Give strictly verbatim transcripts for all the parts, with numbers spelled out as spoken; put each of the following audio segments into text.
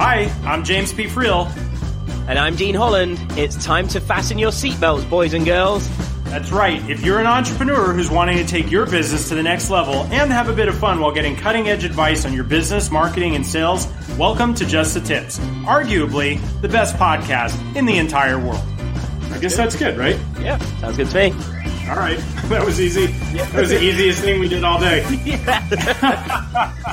Hi, I'm James P. Friel. And I'm Dean Holland. It's time to fasten your seatbelts, boys and girls. That's right. If you're an entrepreneur who's wanting to take your business to the next level and have a bit of fun while getting cutting-edge advice on your business, marketing, and sales, welcome to Just the Tips, arguably the best podcast in the entire world. I guess that's good, right? Yeah, sounds good to me. All right. That was easy. That was the easiest thing we did all day. Yeah.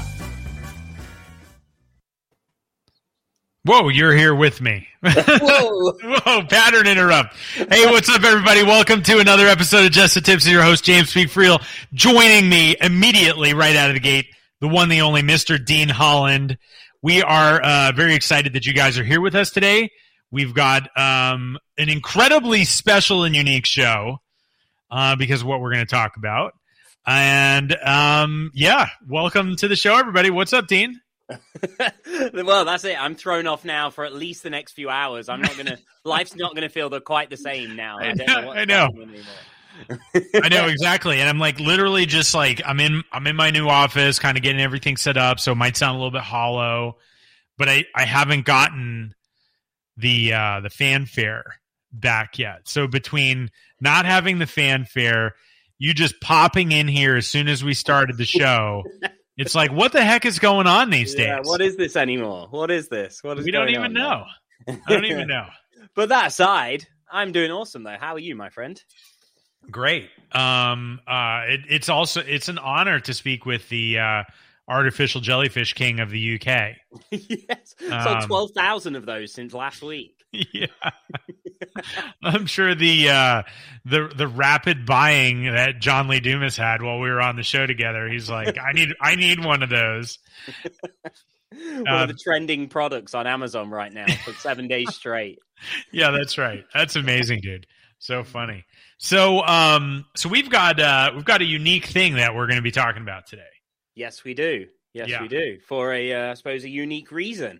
Whoa, you're here with me. Whoa. Whoa, pattern interrupt. Hey, what's up, everybody? Welcome to another episode of Just the Tips. Your host, James P. Friel. Joining me immediately right out of the gate, the one, the only, Mister Dean Holland. We are uh, very excited that you guys are here with us today. We've got um, an incredibly special and unique show uh, because of what we're going to talk about. And, um, yeah, welcome to the show, everybody. What's up, Dean? Well, that's it. I'm thrown off now for at least the next few hours. I'm not gonna. Life's not gonna feel the, quite the same now. I, don't know I know. I know exactly, and I'm like literally just like I'm in. I'm in my new office, kind of getting everything set up. So it might sound a little bit hollow, but I I haven't gotten the uh, the fanfare back yet. So between not having the fanfare, you just popping in here as soon as we started the show. It's like, what the heck is going on these yeah, days? What is this anymore? What is this? What is we don't even know. I don't even know. But that aside, I'm doing awesome though. How are you, my friend? Great. Um, uh, it, it's also it's an honor to speak with the uh, artificial jellyfish king of the U K. Yes, so Um, twelve thousand of those since last week. Yeah, I'm sure the uh, the the rapid buying that John Lee Dumas had while we were on the show together. He's like, I need I need one of those. One Uh, of the trending products on Amazon right now for seven days straight. Yeah, that's right. That's amazing, dude. So funny. So um, so we've got uh, we've got a unique thing that we're going to be talking about today. Yes, we do. Yes, Yeah. we do. For a, uh, I suppose, a unique reason.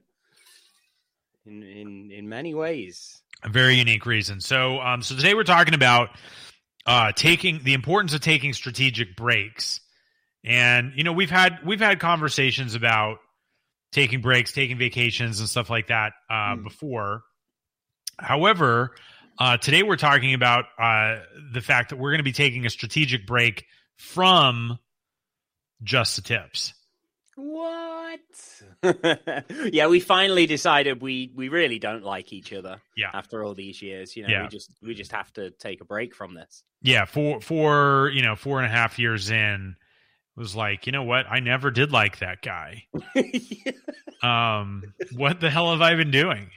In in in many ways. A very unique reason. So, um, so today we're talking about uh, taking the importance of taking strategic breaks, and you know we've had we've had conversations about taking breaks, taking vacations, and stuff like that uh, Mm. before. However, uh, today we're talking about uh, the fact that we're going to be taking a strategic break from Just the Tips. What? Yeah, we finally decided we we really don't like each other. Yeah. After all these years, you know, Yeah. we just we just have to take a break from this. Yeah, for for you know four and a half years in, was like, you know what? I never did like that guy. Um, what the hell have I been doing?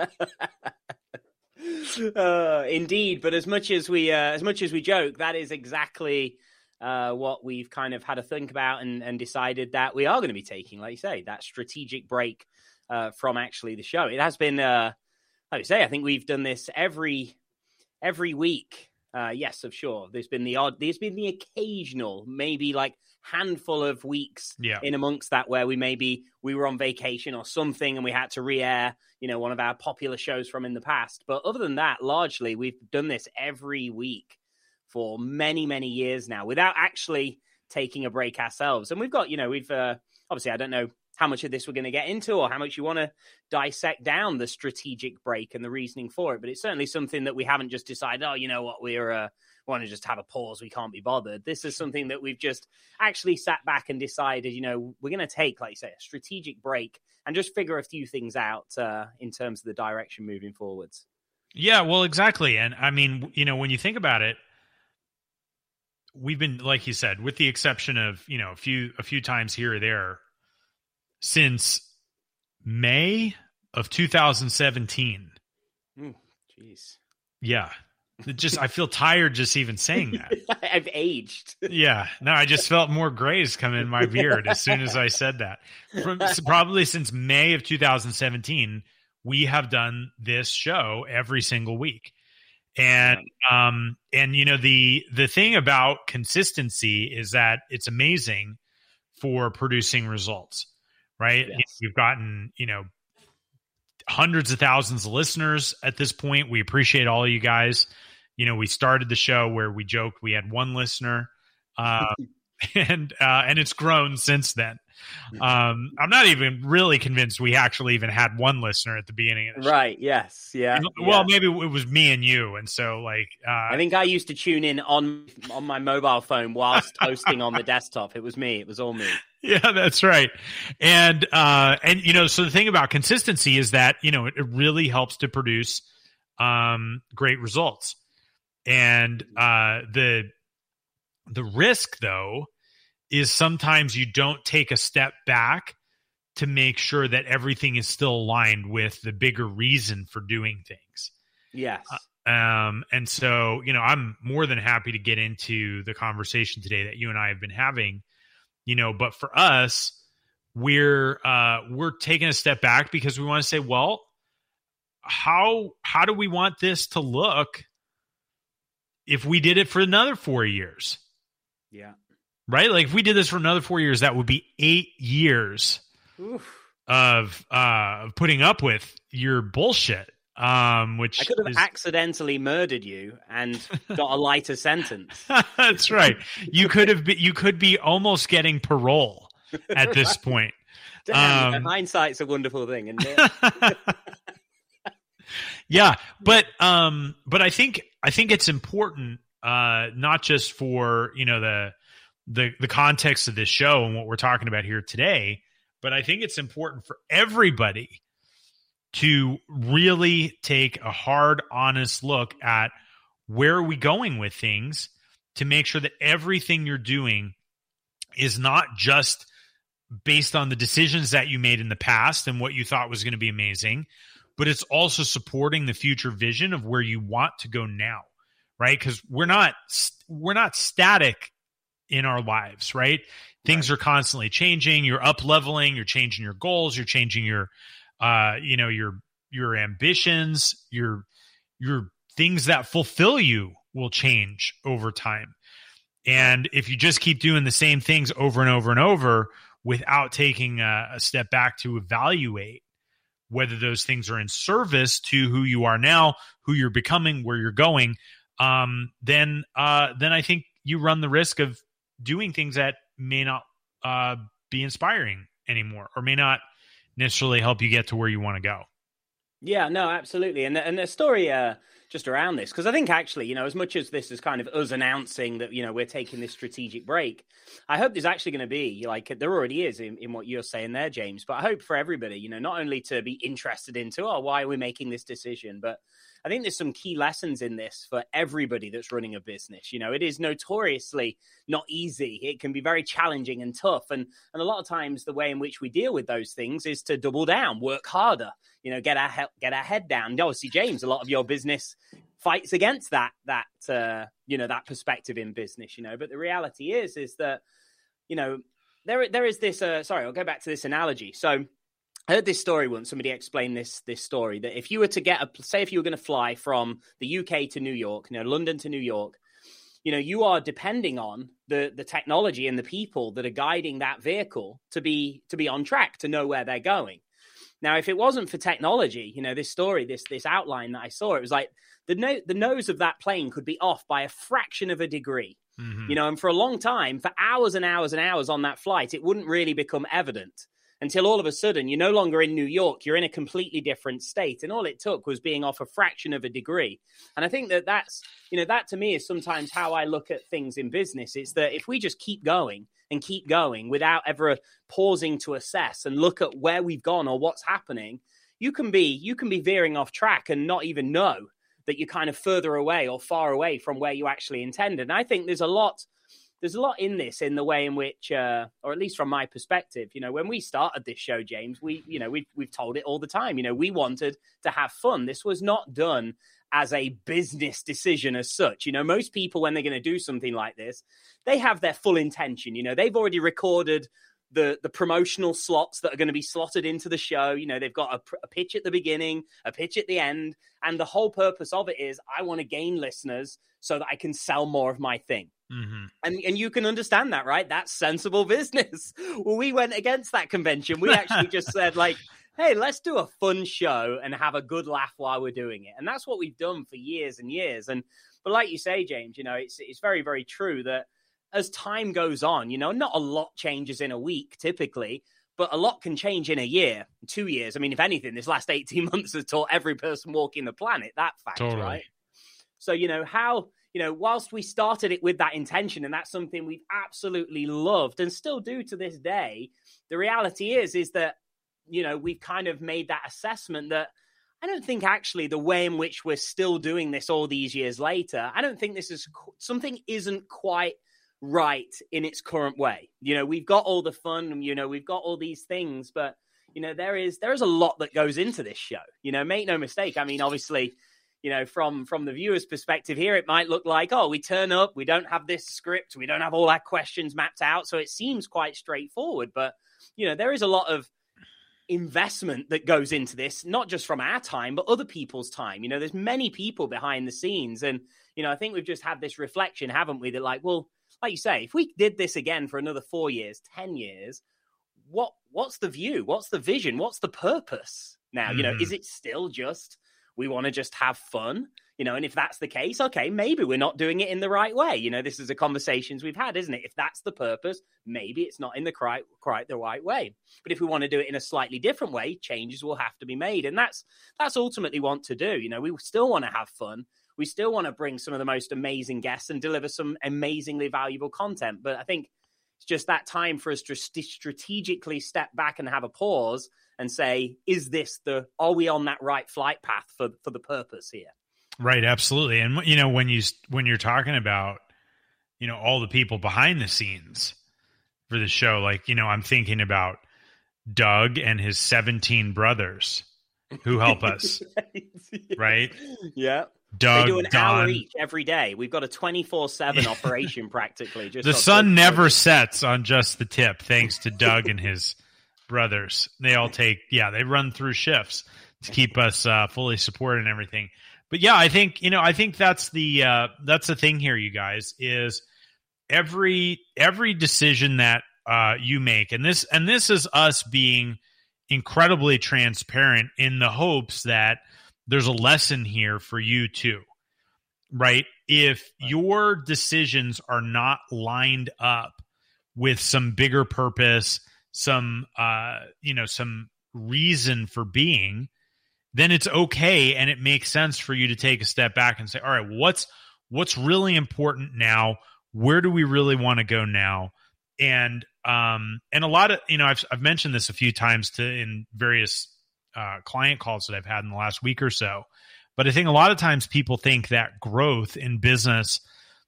uh, indeed, but as much as we uh, as much as we joke, that is exactly uh, what we've kind of had to think about and, and decided that we are going to be taking, like you say, that strategic break uh, from actually the show. It has been, uh, like you say, I think we've done this every every week. Uh, yes, of sure. There's been the odd, there's been the occasional, maybe like handful of weeks Yeah. in amongst that where we maybe we were on vacation or something and we had to re-air, you know, one of our popular shows from in the past. But other than that, largely we've done this every week for many, many years now without actually taking a break ourselves. And we've got, you know, we've uh, obviously, I don't know how much of this we're going to get into or how much you want to dissect down the strategic break and the reasoning for it. But it's certainly something that we haven't just decided, oh, you know what, we're uh, want to just have a pause. We can't be bothered. This is something that we've just actually sat back and decided, you know, we're going to take, like you say, a strategic break and just figure a few things out uh, in terms of the direction moving forwards. Yeah, well, exactly. And I mean, you know, when you think about it, we've been, like you said, with the exception of, you know, a few a few times here or there, since May of two thousand seventeen. Jeez. Mm, yeah. It just, I feel tired just even saying that. I've aged. Yeah. No, I just felt more grays come in my beard as soon as I said that. From so probably since May of two thousand seventeen, we have done this show every single week. And um and you know the the thing about consistency is that it's amazing for producing results, right? Yes. We've gotten, you know, hundreds of thousands of listeners at this point. We appreciate all of you guys. You know, we started the show where we joked we had one listener, uh, and uh, and it's grown since then. Um, I'm not even really convinced we actually even had one listener at the beginning of the show. Right. Yes. Yeah. Well, yeah. maybe it was me and you. And so like, uh, I think I used to tune in on, on my mobile phone whilst hosting on the desktop. It was me. It was all me. Yeah, that's right. And, uh, and, you know, so the thing about consistency is that, you know, it, it really helps to produce, um, great results. And, uh, the, the risk though, is sometimes you don't take a step back to make sure that everything is still aligned with the bigger reason for doing things. Yes. Uh, um, and so, you know, I'm more than happy to get into the conversation today that you and I have been having, you know, but for us, we're, uh, we're taking a step back because we want to say, well, how, how do we want this to look if we did it for another four years? Yeah. Right? Like if we did this for another four years, that would be eight years Oof. of uh, putting up with your bullshit. Um, which I could have is... accidentally murdered you and got a lighter sentence. That's right. You could have been, you could be almost getting parole at this right. point. Damn, um, hindsight's a wonderful thing, isn't it? Yeah, but um, but I think I think it's important, uh, not just for you know the. the the context of this show and what we're talking about here today, but I think it's important for everybody to really take a hard, honest look at where are we going with things to make sure that everything you're doing is not just based on the decisions that you made in the past and what you thought was going to be amazing, but it's also supporting the future vision of where you want to go now, right? Because we're not we're not static in our lives, right? Things right. are constantly changing. You're up leveling, you're changing your goals, you're changing your, uh, you know, your, your ambitions, your, your things that fulfill you will change over time. And if you just keep doing the same things over and over and over without taking a, a step back to evaluate whether those things are in service to who you are now, who you're becoming, where you're going, um, then, uh, then I think you run the risk of doing things that may not uh, be inspiring anymore or may not necessarily help you get to where you want to go. Yeah, no, absolutely. And the, and the story uh, just around this, because I think actually, you know, as much as this is kind of us announcing that, you know, we're taking this strategic break, I hope there's actually going to be, like there already is in, in what you're saying there, James, but I hope for everybody, you know, not only to be interested into, oh, why are we making this decision, but I think there's some key lessons in this for everybody that's running a business. You know, it is notoriously not easy. It can be very challenging and tough. And, and a lot of times the way in which we deal with those things is to double down, work harder, you know, get our, he- get our head down. And obviously, James, a lot of your business fights against that, that, uh, you know, that perspective in business, you know, but the reality is, is that, you know, there, there is this, uh, sorry, I'll go back to this analogy. So, I heard this story once. Somebody explained this this story that if you were to get a, say, if you were going to fly from the U K to New York, you know, London to New York, you know, you are depending on the the technology and the people that are guiding that vehicle to be to be on track, to know where they're going. Now, if it wasn't for technology, you know, this story, this this outline that I saw, it was like the no, the nose of that plane could be off by a fraction of a degree. Mm-hmm. You know, and for a long time, for hours and hours and hours on that flight, it wouldn't really become evident. Until all of a sudden, you're no longer in New York, you're in a completely different state. And all it took was being off a fraction of a degree. And I think that that's, you know, that to me is sometimes how I look at things in business. It's that if we just keep going and keep going without ever pausing to assess and look at where we've gone or what's happening, you can be, you can be veering off track and not even know that you're kind of further away or far away from where you actually intended. And I think there's a lot There's a lot in this, in the way in which, uh, or at least from my perspective, you know, when we started this show, James, we, you know, we've, we've told it all the time, you know, we wanted to have fun. This was not done as a business decision as such. You know, most people, when they're going to do something like this, they have their full intention. You know, they've already recorded the the promotional slots that are going to be slotted into the show. You know, they've got a, a pitch at the beginning, a pitch at the end. And the whole purpose of it is I want to gain listeners so that I can sell more of my thing. Mm-hmm. And and you can understand that, right? That's sensible business. Well, we went against that convention. We actually just said, like, hey, let's do a fun show and have a good laugh while we're doing it. And that's what we've done for years and years. And but like you say, James, you know, it's it's very, very true that as time goes on, you know, not a lot changes in a week typically, but a lot can change in a year, two years. I mean, if anything, this last eighteen months has taught every person walking the planet that fact, totally. Right? So, you know, how, you know, whilst we started it with that intention, and that's something we've absolutely loved and still do to this day, the reality is, is that, you know, we've kind of made that assessment that I don't think actually the way in which we're still doing this all these years later, I don't think this is something isn't quite right in its current way. You know, we've got all the fun, you know, we've got all these things, but, you know, there is, there is a lot that goes into this show, you know, make no mistake. I mean, obviously, you know, from, from the viewer's perspective here, it might look like, oh, we turn up, we don't have this script, we don't have all our questions mapped out. So it seems quite straightforward, but, you know, there is a lot of investment that goes into this, not just from our time, but other people's time. You know, there's many people behind the scenes. And, you know, I think we've just had this reflection, haven't we? That like, well, like you say, if we did this again for another four years, ten years, what, what's the view? What's the vision? What's the purpose now? Mm-hmm. You know, is it still just, we want to just have fun, you know, and if that's the case, okay, maybe we're not doing it in the right way. You know, this is the conversations we've had, isn't it? If that's the purpose, maybe it's not in the quite, quite the right way. But if we want to do it in a slightly different way, changes will have to be made. And that's, that's ultimately what to do. You know, we still want to have fun. We still want to bring some of the most amazing guests and deliver some amazingly valuable content. But I think it's just that time for us to strategically step back and have a pause and say, is this the, are we on that right flight path for, for the purpose here? Right. Absolutely. And, you know, when you, when you're talking about, you know, all the people behind the scenes for the show, like, you know, I'm thinking about Doug and his seventeen brothers who help us. Right. Yeah. Doug, they do an Don, hour each every day. We've got a twenty-four seven operation practically. Just the sun never sets on Just the Tip, thanks to Doug and his brothers. They all take, yeah, they run through shifts to keep us uh, fully supported and everything. But yeah, I think, you know, I think that's the, uh, that's the thing here, you guys, is every, every decision that uh, you make, and this, and this is us being incredibly transparent in the hopes that there's a lesson here for you too, right? If your decisions are not lined up with some bigger purpose, some, uh, you know, some reason for being, then it's okay. And it makes sense for you to take a step back and say, all right, what's, what's really important now? Where do we really want to go now? And, um, and a lot of, you know, I've, I've mentioned this a few times to in various, uh, client calls that I've had in the last week or so, but I think a lot of times people think that growth in business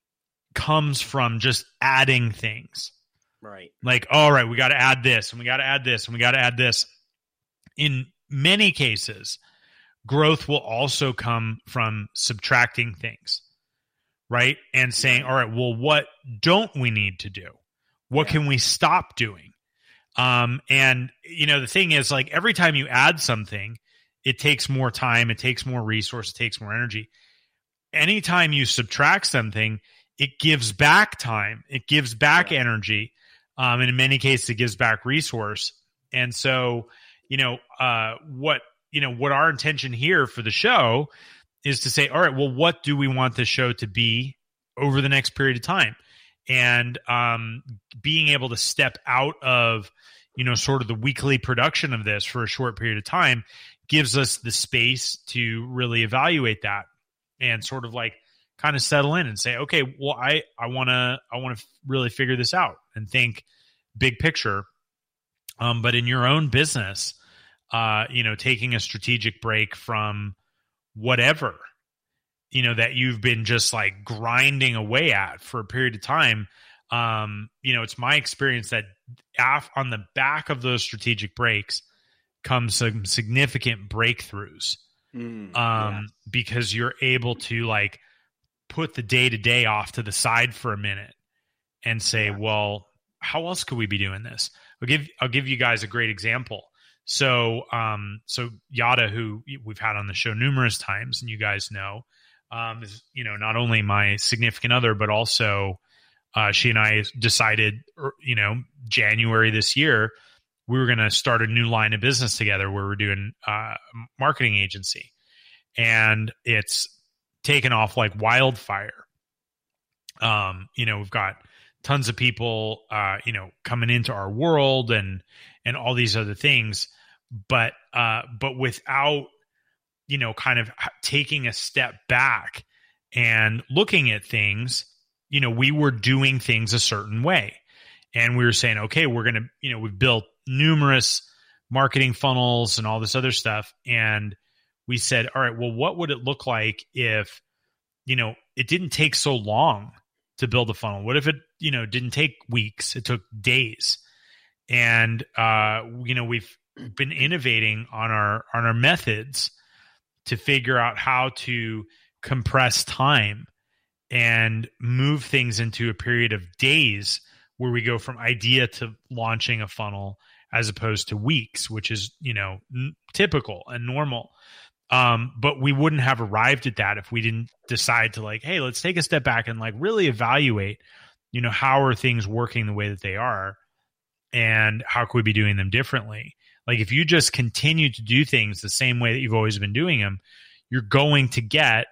comes from just adding things. Right. Like, all right, we got to add this and we got to add this and we got to add this. In many cases, growth will also come from subtracting things, right? And saying, all right, well, what don't we need to do? What yeah. can we stop doing? Um, and, you know, the thing is, like, every time you add something, it takes more time, it takes more resource, it takes more energy. Anytime you subtract something, it gives back time, it gives back yeah. energy, um, and in many cases, it gives back resource. And so, you know, uh, what, you know, what our intention here for the show is to say, all right, well, what do we want the show to be over the next period of time? And um, being able to step out of, you know, sort of the weekly production of this for a short period of time gives us the space to really evaluate that and sort of like kind of settle in and say, okay, well, I, I want to, I want to really figure this out and think big picture. Um, but in your own business, uh, you know, taking a strategic break from whatever, you know, that you've been just like grinding away at for a period of time. Um, you know, it's my experience that af- on the back of those strategic breaks comes some significant breakthroughs. Mm, um, yeah. because you're able to like put the day to day off to the side for a minute and say, yeah. well, how else could we be doing this? I'll give, I'll give you guys a great example. So, um, so Yada, who we've had on the show numerous times, and you guys know, um, is, you know, not only my significant other, but also, uh, she and I decided, you know, January this year, we were going to start a new line of business together where we're doing uh, marketing agency, and it's taken off like wildfire. Um, you know, we've got tons of people, uh, you know, coming into our world and, and all these other things. But, uh, but without, you know, kind of taking a step back and looking at things, you know, we were doing things a certain way. And we were saying, okay, we're going to, you know, we've built numerous marketing funnels and all this other stuff. And we said, all right, well, what would it look like if, you know, it didn't take so long to build a funnel? What if it, you know, didn't take weeks? It took days. And, uh, you know, we've been innovating on our, on our methods to figure out how to compress time and move things into a period of days where we go from idea to launching a funnel as opposed to weeks, which is, you know, n- typical and normal. Um, but we wouldn't have arrived at that if we didn't decide to like, hey, let's take a step back and like really evaluate, you know, how are things working the way that they are and how could we be doing them differently? Like if you just continue to do things the same way that you've always been doing them, you're going to get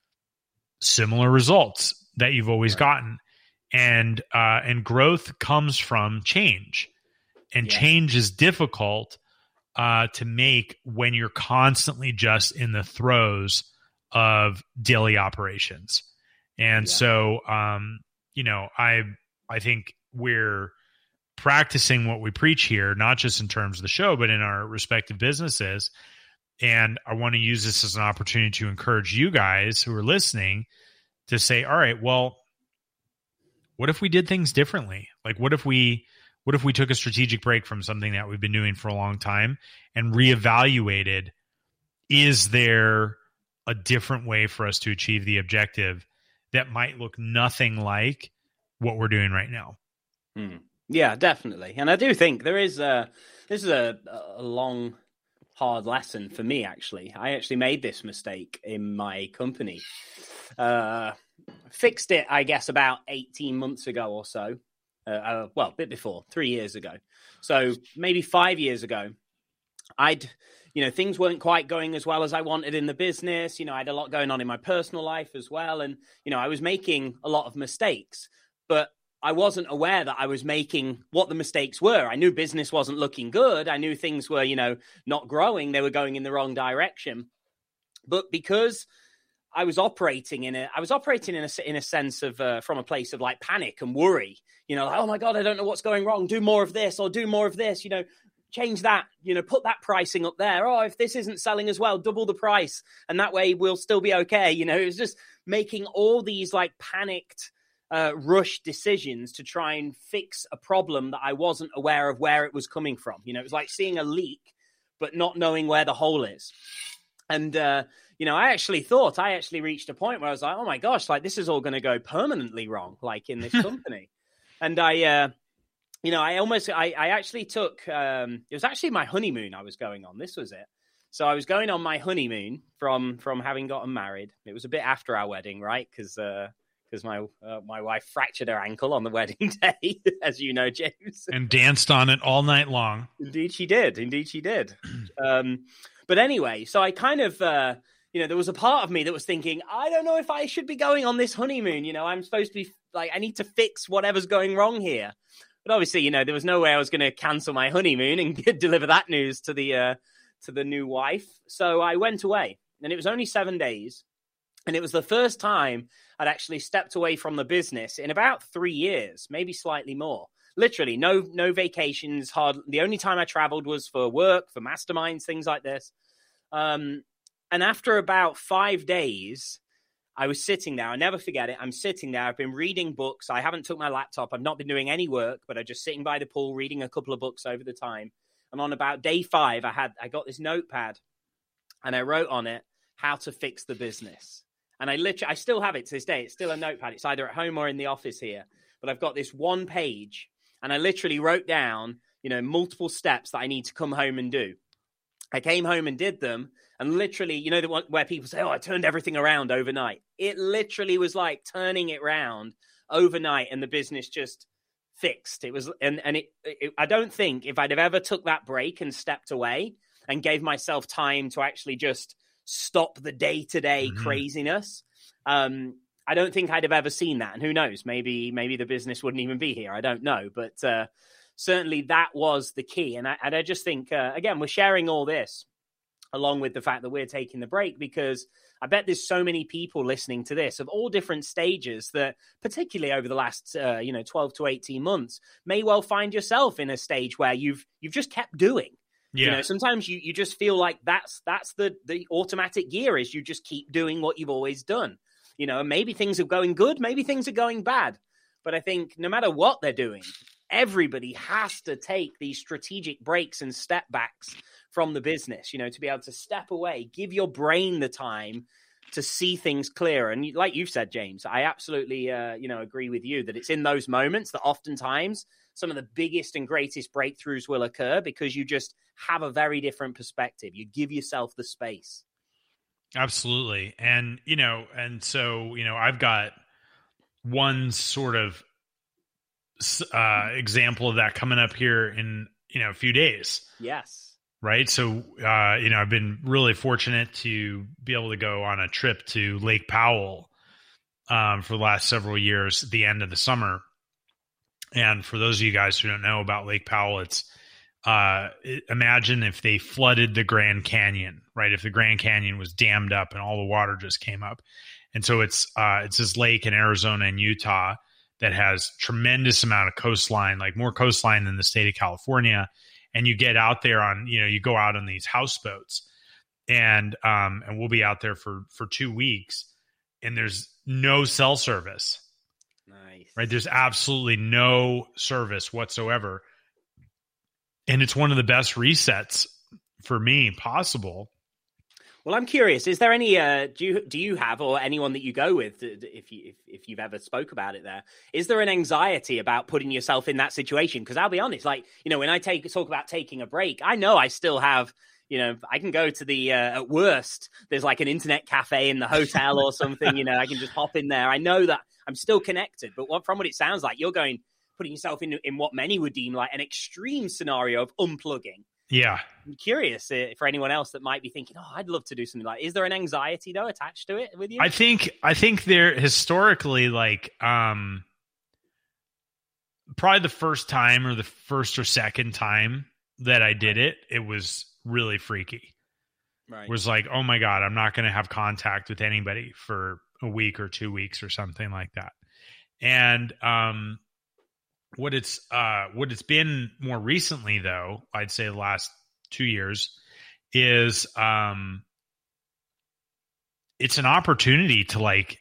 similar results that you've always right. gotten. And, uh, and growth comes from change, and yeah. change is difficult, uh, to make when you're constantly just in the throes of daily operations. And yeah. so, um, you know, I, I think we're practicing what we preach here, not just in terms of the show, but in our respective businesses. And I want to use this as an opportunity to encourage you guys who are listening to say, all right, well, what if we did things differently? Like, what if we, what if we took a strategic break from something that we've been doing for a long time and reevaluated, is there a different way for us to achieve the objective that might look nothing like what we're doing right now? Hmm. Yeah, definitely. And I do think there is a, this is a, a long, hard lesson for me, actually. I actually made this mistake in my company. Uh, fixed it, I guess, about eighteen months ago or so. Uh, uh, well, a bit before, three years ago. So maybe five years ago, I'd, you know, things weren't quite going as well as I wanted in the business. You know, I had a lot going on in my personal life as well. And, you know, I was making a lot of mistakes, but I wasn't aware that I was making what the mistakes were. I knew business wasn't looking good. I knew things were, you know, not growing. They were going in the wrong direction. But because I was operating in a, I was operating in a, in a sense of, uh, from a place of like panic and worry, you know, like, oh my God, I don't know what's going wrong. Do more of this or do more of this, you know, change that, you know, put that pricing up there. Oh, if this isn't selling as well, double the price. And that way we'll still be okay. You know, it was just making all these like panicked, uh, rush decisions to try and fix a problem that I wasn't aware of where it was coming from. You know, it was like seeing a leak, but not knowing where the hole is. And, uh, you know, I actually thought I actually reached a point where I was like, oh my gosh, like this is all going to go permanently wrong, like in this company. And I, uh, you know, I almost, I, I actually took, um, it was actually my honeymoon I was going on. This was it. So I was going on my honeymoon from, from having gotten married. It was a bit after our wedding, right? Because, uh, because my, uh, my wife fractured her ankle on the wedding day, as you know, James. And danced on it all night long. Indeed she did. Indeed she did. um, but anyway, so I kind of, uh, you know, there was a part of me that was thinking, I don't know if I should be going on this honeymoon. You know, I'm supposed to be like, I need to fix whatever's going wrong here. But obviously, you know, there was no way I was going to cancel my honeymoon and deliver that news to the uh, to the new wife. So I went away, and it was only seven days. And it was the first time I'd actually stepped away from the business in about three years, maybe slightly more. Literally, no no vacations. Hard. The only time I traveled was for work, for masterminds, things like this. Um, and after about five days, I was sitting there. I'll never forget it. I'm sitting there. I've been reading books. I haven't took my laptop. I've not been doing any work, but I'm just sitting by the pool, reading a couple of books over the time. And on about day five, I had I got this notepad, and I wrote on it how to fix the business. And I literally, I still have it to this day. It's still a notepad. It's either at home or in the office here. But I've got this one page, and I literally wrote down, you know, multiple steps that I need to come home and do. I came home and did them. And literally, you know, the one where people say, oh, I turned everything around overnight. It literally was like turning it around overnight, and the business just fixed. It was, and, and it, it, I don't think if I'd have ever took that break and stepped away and gave myself time to actually just stop the day-to-day mm-hmm. craziness, um, I don't think I'd have ever seen that. And who knows, maybe maybe the business wouldn't even be here. I don't know. But uh, certainly that was the key. And I, and I just think, uh, again, we're sharing all this along with the fact that we're taking the break, because I bet there's so many people listening to this of all different stages that, particularly over the last, uh, you know, twelve to eighteen months, may well find yourself in a stage where you've you've just kept doing. Yeah. You know, sometimes you, you just feel like that's that's the the automatic gear is you just keep doing what you've always done. You know, maybe things are going good, maybe things are going bad. But I think no matter what they're doing, everybody has to take these strategic breaks and step backs from the business, you know, to be able to step away, give your brain the time to see things clearer. And like you've said, James, I absolutely, uh, you know, agree with you that it's in those moments that oftentimes some of the biggest and greatest breakthroughs will occur, because you just have a very different perspective. You give yourself the space. Absolutely. And, you know, and so, you know, I've got one sort of uh, example of that coming up here in, you know, a few days. Yes. Right. So, uh, you know, I've been really fortunate to be able to go on a trip to Lake Powell um, for the last several years at the end of the summer. And for those of you guys who don't know about Lake Powell, it's uh, imagine if they flooded the Grand Canyon, right? If the Grand Canyon was dammed up and all the water just came up. And so it's uh, it's this lake in Arizona and Utah that has tremendous amount of coastline, like more coastline than the state of California. And you get out there on, you know, you go out on these houseboats, and um, and we'll be out there for for two weeks, and there's no cell service. Nice. Right? There's absolutely no service whatsoever. And it's one of the best resets for me possible. Well, I'm curious, is there any, uh, do you, do you have, or anyone that you go with, if you, if, if you've ever spoke about it there, is there an anxiety about putting yourself in that situation? Because I'll be honest, like, you know, when I take, talk about taking a break, I know I still have, you know, I can go to the, uh, at worst, there's like an internet cafe in the hotel or something, you know, I can just hop in there. I know that I'm still connected, but what, from what it sounds like, you're going, putting yourself in, in what many would deem like an extreme scenario of unplugging. Yeah. I'm curious uh, for anyone else that might be thinking, oh, I'd love to do something like, is there an anxiety though attached to it with you? I think, I think there historically, like, um, probably the first time or the first or second time that I did it, it was really freaky. Right. It was like, oh my God, I'm not going to have contact with anybody for a week or two weeks or something like that. And, um, What it's uh, what it's been more recently, though, I'd say the last two years, is um, it's an opportunity to like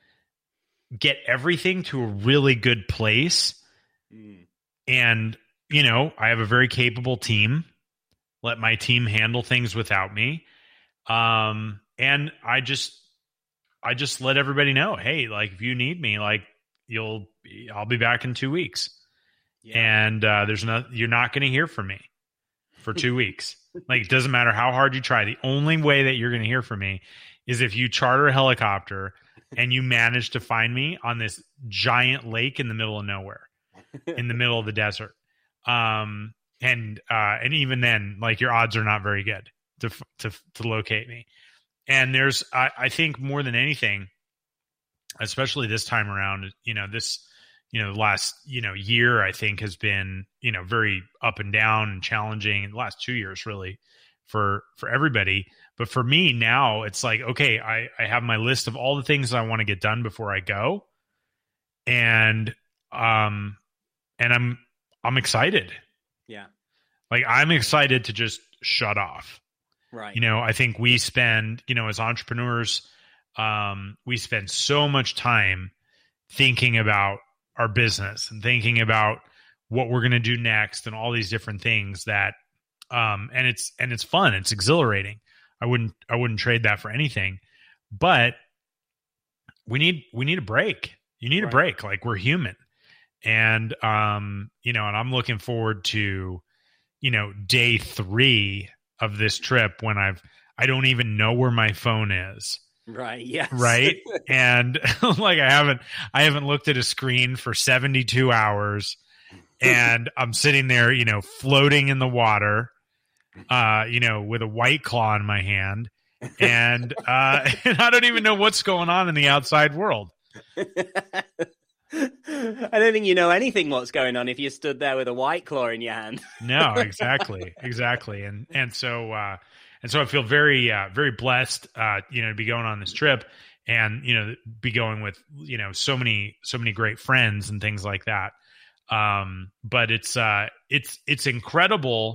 get everything to a really good place. Mm. And, you know, I have a very capable team. Let my team handle things without me. Um, and I just I just let everybody know, hey, like if you need me, like you'll I'll be back in two weeks. Yeah. And uh, there's no, you're not going to hear from me for two weeks. Like, it doesn't matter how hard you try. The only way that you're going to hear from me is if you charter a helicopter and you manage to find me on this giant lake in the middle of nowhere, in the middle of the desert. Um, and uh, and even then, like, your odds are not very good to to to locate me. And there's, I, I think, more than anything, especially this time around, you know, this. You know, the last, you know, year, I think has been, you know, very up and down and challenging. The last two years, really, for for everybody. But for me now, it's like, okay, I, I have my list of all the things that I want to get done before I go. And um and I'm I'm excited. Yeah. Like I'm excited to just shut off. Right. You know, I think we spend, you know, as entrepreneurs, um, we spend so much time thinking about our business and thinking about what we're going to do next and all these different things that, um, and it's, and it's fun. It's exhilarating. I wouldn't, I wouldn't trade that for anything, but we need, we need a break. You need right. a break. Like we're human. And, um, you know, and I'm looking forward to, you know, day three of this trip when I've, I don't even know where my phone is. Right. Yes. Right. And like, I haven't, I haven't looked at a screen for seventy-two hours and I'm sitting there, you know, floating in the water, uh, you know, with a White Claw in my hand. And, uh, and I don't even know what's going on in the outside world. I don't think you know anything what's going on if you stood there with a White Claw in your hand. No, exactly, exactly, and and so uh, and so I feel very uh, very blessed, uh, you know, to be going on this trip, and you know, be going with you know so many so many great friends and things like that. Um, but it's uh, it's it's incredible.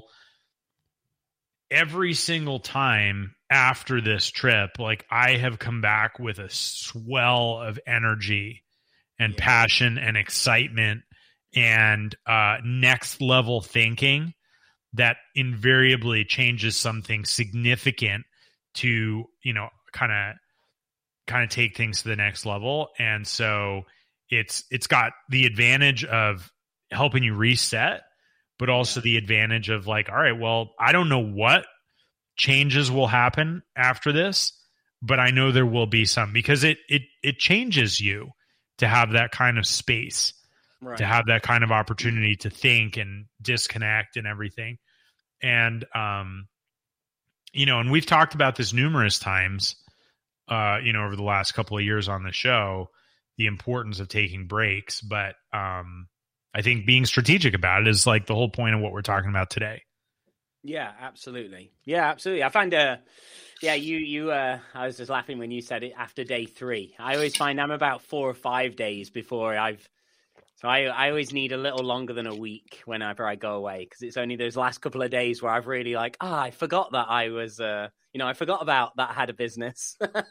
Every single time after this trip, like I have come back with a swell of energy and yeah. passion and excitement and uh, next level thinking that invariably changes something significant to, you know, kind of kind of take things to the next level. And so it's it's got the advantage of helping you reset, but also the advantage of like, all right, well, I don't know what changes will happen after this, but I know there will be some, because it it it changes you to have that kind of space, right. to have that kind of opportunity to think and disconnect and everything. And, um, you know, and we've talked about this numerous times, uh, you know, over the last couple of years on the show, the importance of taking breaks. But um, I think being strategic about it is like the whole point of what we're talking about today. Yeah, absolutely. Yeah, absolutely. I find, uh, yeah, you, you, uh, I was just laughing when you said it after day three. I always find I'm about four or five days before I've, so I, I always need a little longer than a week whenever I go away, because it's only those last couple of days where I've really like, ah, oh, I forgot that I was, uh, you know, I forgot about that I had a business.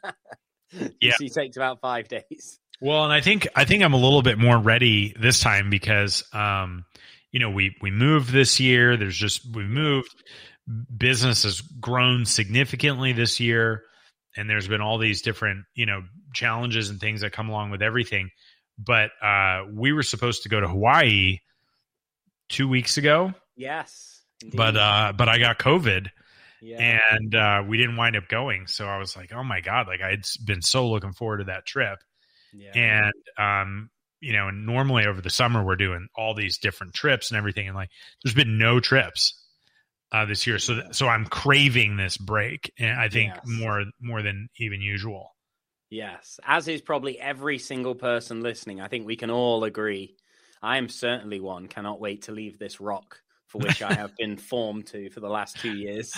Yeah. It takes about five days. Well, and I think, I think I'm a little bit more ready this time because, um, you know, we, we moved this year. There's just, we moved. Business has grown significantly this year. And there's been all these different, you know, challenges and things that come along with everything. But uh, we were supposed to go to Hawaii two weeks ago. Yes. Indeed. But, uh, but I got COVID. Yeah. And uh, we didn't wind up going. So I was like, oh my God, like I'd been so looking forward to that trip. Yeah. And, um, you know, and normally over the summer, we're doing all these different trips and everything. And like, there's been no trips uh, this year. So, th- so I'm craving this break. And I think yes. more, more than even usual. Yes. As is probably every single person listening. I think we can all agree. I am certainly one. Cannot wait to leave this rock for which I have been formed to for the last two years.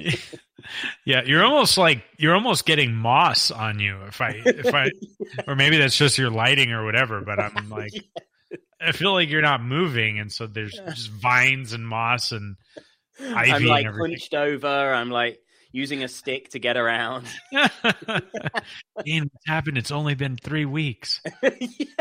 Yeah, you're almost like you're almost getting moss on you. If I, if I, or maybe that's just your lighting or whatever. But I'm like, yeah. I feel like you're not moving, and so there's just vines and moss and ivy. I'm like and everything. Hunched over. I'm like using a stick to get around. Ian, what's happened? It's only been three weeks. Yeah.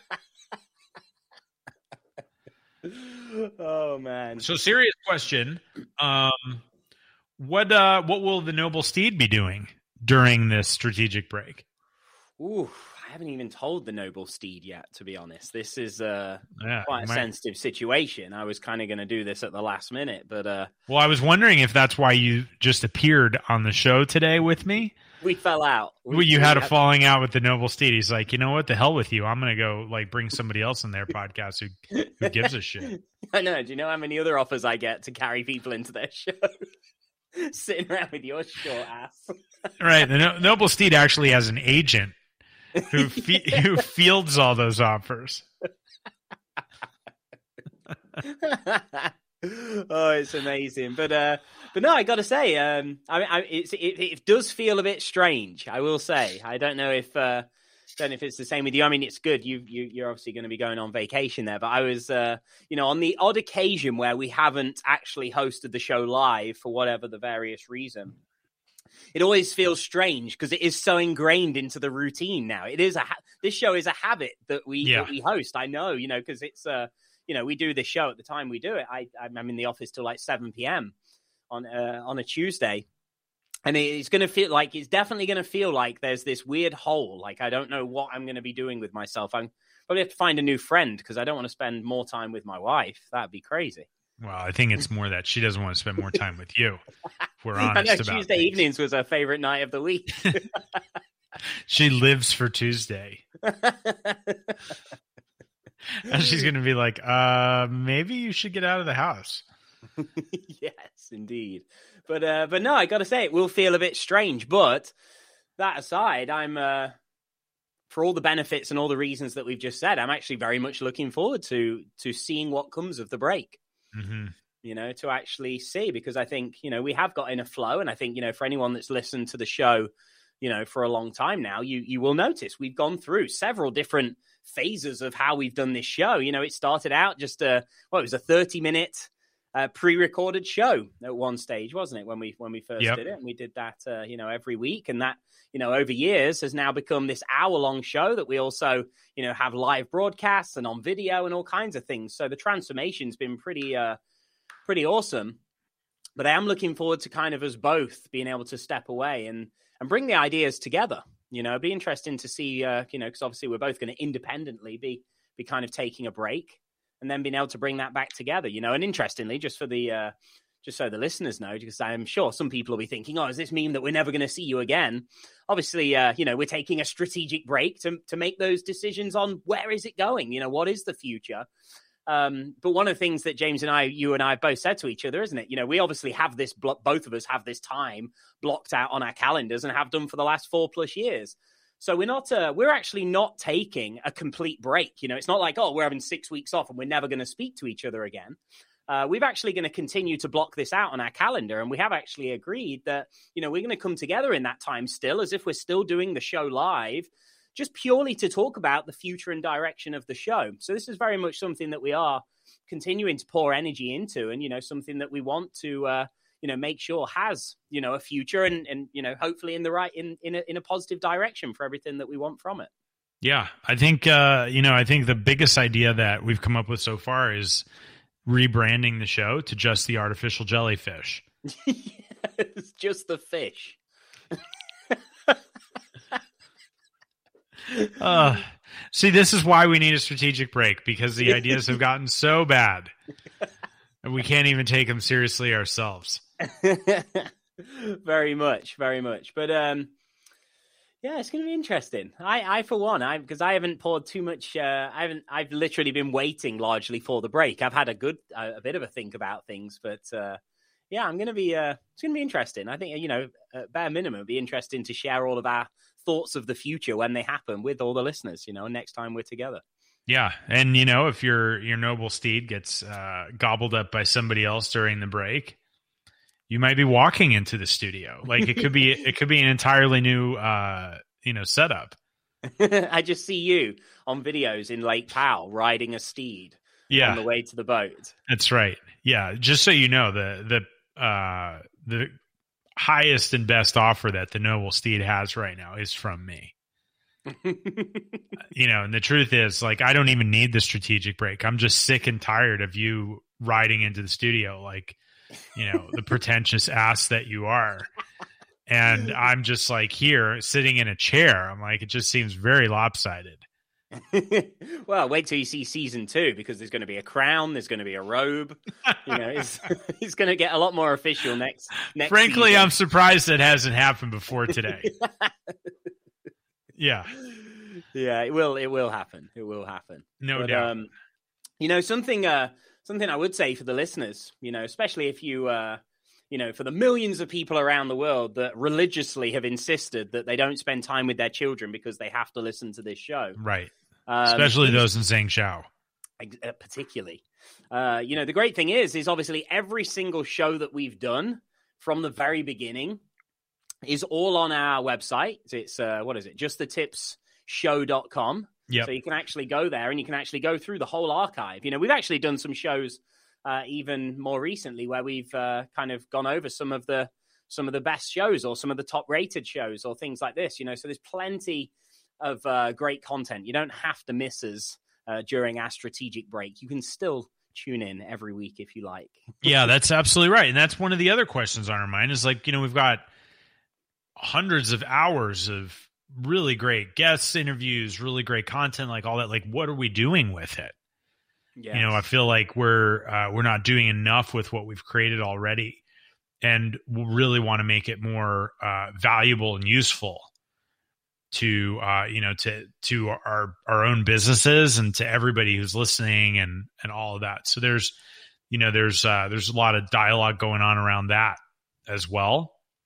Oh man. So serious question. Um, what uh, what will the Noble Steed be doing during this strategic break? Ooh, I haven't even told the Noble Steed yet, to be honest. This is uh, yeah, quite a might... sensitive situation. I was kind of going to do this at the last minute, but uh, well, I was wondering if that's why you just appeared on the show today with me. We fell out. We, well, you we had a had... falling out with the Noble Steed. He's like, you know what? The hell with you. I'm going to go like bring somebody else in their podcast who who gives a shit. I know. Do you know how many other offers I get to carry people into their show? Sitting around with your short ass. Right. The no- Noble Steed actually has an agent who fe- yeah. who fields all those offers. Oh, it's amazing. But uh, but no, I got to say, um, I mean, I, it's, it, it does feel a bit strange. I will say, I don't know if uh, don't know if it's the same with you. I mean, it's good. You you you're obviously going to be going on vacation there. But I was, uh, you know, on the odd occasion where we haven't actually hosted the show live for whatever the various reason, it always feels strange because it is so ingrained into the routine now. It is a ha- this show is a habit that we yeah. that we host. I know, you know, because it's uh, you know, we do this show at the time we do it. I I'm in the office till like seven p.m. on uh, on a Tuesday. And it's going to feel like, it's definitely going to feel like there's this weird hole. Like, I don't know what I'm going to be doing with myself. I'm probably have to find a new friend because I don't want to spend more time with my wife. That'd be crazy. Well, I think it's more that she doesn't want to spend more time with you. If we're honest I know, about Tuesday things. evenings was her favorite night of the week. She lives for Tuesday. And she's going to be like, uh, maybe you should get out of the house. Yes, indeed. But uh, but no, I got to say, it will feel a bit strange. But that aside, I'm uh, for all the benefits and all the reasons that we've just said, I'm actually very much looking forward to to seeing what comes of the break. Mm-hmm. You know, to actually see, because I think, you know, we have got in a flow. And I think, you know, for anyone that's listened to the show, you know, for a long time now, you you will notice we've gone through several different phases of how we've done this show. You know, it started out just a, well, it was a thirty minute uh, pre-recorded show at one stage, wasn't it? When we, when we first yep. did it, and we did that, uh, you know, every week. And that, you know, over years has now become this hour long show that we also, you know, have live broadcasts and on video and all kinds of things. So the transformation's been pretty, uh, pretty awesome. But I am looking forward to kind of us both being able to step away and, and bring the ideas together. You know, it'd be interesting to see, uh, you know, because obviously we're both going to independently be be kind of taking a break and then being able to bring that back together, you know. And interestingly, just for the, uh, just so the listeners know, because I'm sure some people will be thinking, oh, does this mean that we're never going to see you again? Obviously, uh, you know, we're taking a strategic break to to make those decisions on where is it going? You know, what is the future? Um, but one of the things that James and I, you and I have both said to each other, isn't it? You know, we obviously have this, blo- both of us have this time blocked out on our calendars and have done for the last four plus years. So we're not, uh, we're actually not taking a complete break. You know, it's not like, oh, we're having six weeks off and we're never going to speak to each other again. Uh, we've actually going to continue to block this out on our calendar. And we have actually agreed that, you know, we're going to come together in that time still, as if we're still doing the show live, just purely to talk about the future and direction of the show. So this is very much something that we are continuing to pour energy into, and, you know, something that we want to, uh, you know, make sure has, you know, a future and, and, you know, hopefully in the right, in, in a, in a positive direction for everything that we want from it. Yeah. I think, uh, you know, I think the biggest idea that we've come up with so far is rebranding the show to just the Artificial Jellyfish. It's just the fish. Uh, see, this is why we need a strategic break, because the ideas have gotten so bad and we can't even take them seriously ourselves. Very much, very much. But um, yeah, it's going to be interesting. I, I for one, I because I haven't poured too much. Uh, I haven't. I've literally been waiting largely for the break. I've had a good, uh, a bit of a think about things, but uh, yeah, I'm going to be. Uh, it's going to be interesting. I think, you know, at bare minimum, it'd be interesting to share all of our thoughts of the future when they happen with all the listeners, you know, next time we're together. Yeah. And, you know, if your your noble steed gets uh, gobbled up by somebody else during the break, you might be walking into the studio. Like it could be it could be an entirely new, uh, you know, setup. I just see you on videos in Lake Powell riding a steed yeah. on the way to the boat. That's right. Yeah. Just so you know, the the uh, the highest and best offer that the noble steed has right now is from me. You know, and the truth is, like, I don't even need the strategic break. I'm just sick and tired of you riding into the studio like, you know, the pretentious ass that you are. And I'm just like here sitting in a chair. I'm like, it just seems very lopsided. Well, wait till you see season two, because there's going to be a crown, there's going to be a robe. You know, it's, it's going to get a lot more official next. next Frankly, season. I'm surprised that hasn't happened before today. Yeah, yeah, it will. It will happen. It will happen. No but, doubt. Um, you know, something. Uh, something I would say for the listeners. You know, especially if you. Uh, You know, for the millions of people around the world that religiously have insisted that they don't spend time with their children because they have to listen to this show. Right. Um, Especially those in Zhangzhou. Particularly. Uh, you know, the great thing is, is obviously every single show that we've done from the very beginning is all on our website. It's, uh, what is it? just the tips show dot com. Yep. So you can actually go there and you can actually go through the whole archive. You know, we've actually done some shows Uh, even more recently, where we've uh, kind of gone over some of the some of the best shows or some of the top rated shows or things like this. You know, so there's plenty of uh, great content. You don't have to miss us uh, during our strategic break. You can still tune in every week if you like. Yeah, that's absolutely right, and that's one of the other questions on our mind. Is like, you know, we've got hundreds of hours of really great guests, interviews, really great content, like all that. Like, what are we doing with it? Yes. You know, I feel like we're uh, we're not doing enough with what we've created already, and we really want to make it more uh, valuable and useful to uh, you know to to our our own businesses and to everybody who's listening and and all of that. So there's you know there's uh, there's a lot of dialogue going on around that as well.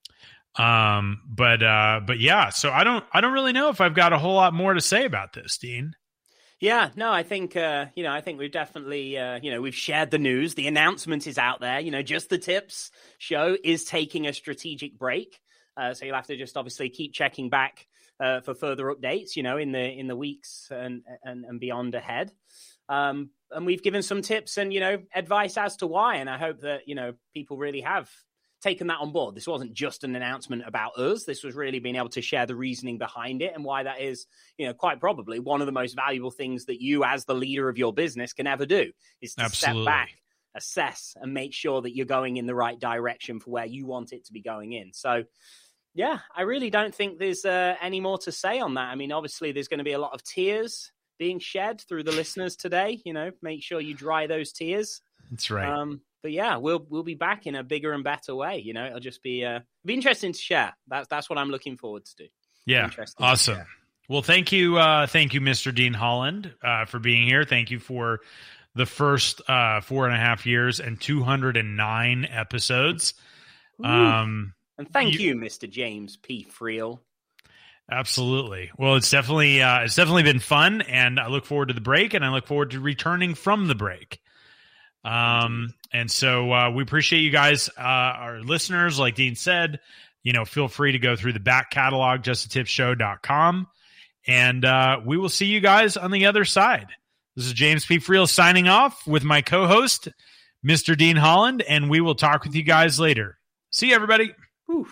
Um, but uh, but yeah, so I don't I don't really know if I've got a whole lot more to say about this, Dean. Yeah, no, I think, uh, you know, I think we've definitely, uh, you know, we've shared the news. The announcement is out there. You know, Just the Tips show is taking a strategic break. Uh, so you'll have to just obviously keep checking back uh, for further updates, you know, in the in the weeks and, and, and beyond ahead. Um, and we've given some tips and, you know, advice as to why. And I hope that, you know, people really have taken that on board. This wasn't just an announcement about us. This was really being able to share the reasoning behind it and why that is, you know, quite probably one of the most valuable things that you as the leader of your business can ever do is to Absolutely. step back, assess, and make sure that you're going in the right direction for where you want it to be going in. So, yeah, I really don't think there's uh, any more to say on that. I mean, obviously, there's going to be a lot of tears being shed through the listeners today. You know, make sure you dry those tears. That's right. Um, But yeah, we'll we'll be back in a bigger and better way. You know, it'll just be uh, be interesting to share. That's that's what I'm looking forward to do. Yeah, awesome. Well, thank you, uh, thank you, Mister Dean Holland, uh, for being here. Thank you for the first uh, four and a half years and two hundred nine episodes. Um, and thank you, you, Mister James P. Friel. Absolutely. Well, it's definitely uh, it's definitely been fun, and I look forward to the break, and I look forward to returning from the break. Um, and so, uh, we appreciate you guys, uh, our listeners, like Dean said, you know, feel free to go through the back catalog, just the tips show dot com, and, uh, we will see you guys on the other side. This is James P. Friel signing off with my co-host, Mister Dean Holland, and we will talk with you guys later. See you, everybody. Whew.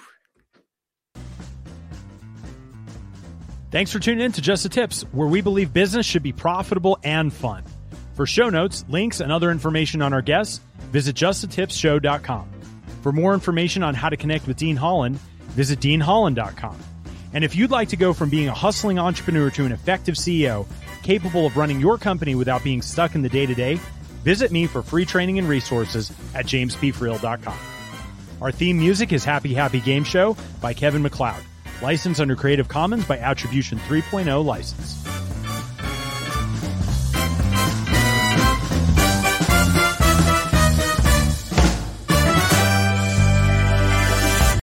Thanks for tuning in to Just the Tips, where we believe business should be profitable and fun. For show notes, links, and other information on our guests, visit just the tips show dot com. For more information on how to connect with Dean Holland, visit dean holland dot com. And if you'd like to go from being a hustling entrepreneur to an effective C E O, capable of running your company without being stuck in the day-to-day, visit me for free training and resources at james p friel dot com. Our theme music is Happy Happy Game Show by Kevin MacLeod, licensed under Creative Commons by Attribution three point oh license.